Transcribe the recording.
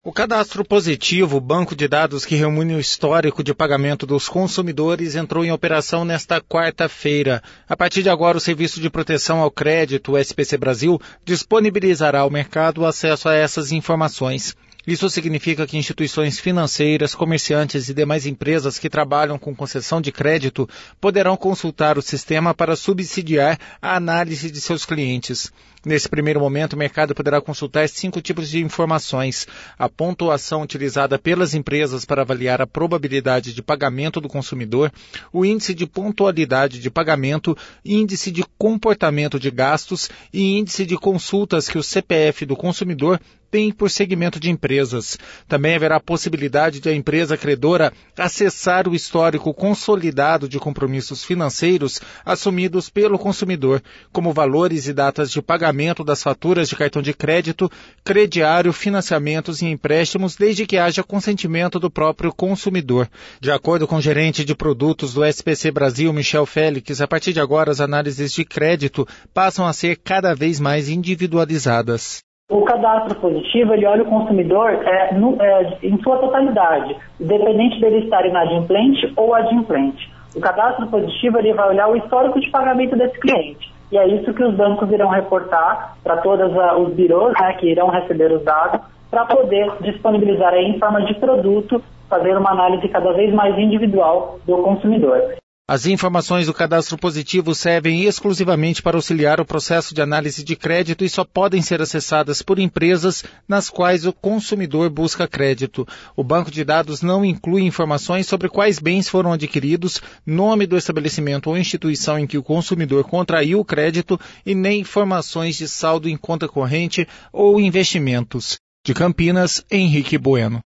O Cadastro Positivo, banco de dados que reúne o histórico de pagamento dos consumidores, entrou em operação nesta quarta-feira. A partir de agora, o Serviço de Proteção ao Crédito, o SPC Brasil, disponibilizará ao mercado acesso a essas informações. Isso significa que instituições financeiras, comerciantes e demais empresas que trabalham com concessão de crédito poderão consultar o sistema para subsidiar a análise de seus clientes. Nesse primeiro momento, o mercado poderá consultar 5 tipos de informações: a pontuação utilizada pelas empresas para avaliar a probabilidade de pagamento do consumidor, o índice de pontualidade de pagamento, índice de comportamento de gastos e índice de consultas que o CPF do consumidor tem por segmento de empresas. Também haverá a possibilidade de a empresa credora acessar o histórico consolidado de compromissos financeiros assumidos pelo consumidor, como valores e datas de pagamento das faturas de cartão de crédito, crediário, financiamentos e empréstimos, desde que haja consentimento do próprio consumidor. De acordo com o gerente de produtos do SPC Brasil, Michel Félix, a partir de agora as análises de crédito passam a ser cada vez mais individualizadas. O cadastro positivo, ele olha o consumidor em sua totalidade, independente dele estar inadimplente ou adimplente. O cadastro positivo, ele vai olhar o histórico de pagamento desse cliente. E é isso que os bancos irão reportar para todos os birôs, que irão receber os dados, para poder disponibilizar aí em forma de produto, fazer uma análise cada vez mais individual do consumidor. As informações do cadastro positivo servem exclusivamente para auxiliar o processo de análise de crédito e só podem ser acessadas por empresas nas quais o consumidor busca crédito. O banco de dados não inclui informações sobre quais bens foram adquiridos, nome do estabelecimento ou instituição em que o consumidor contraiu o crédito e nem informações de saldo em conta corrente ou investimentos. De Campinas, Henrique Bueno.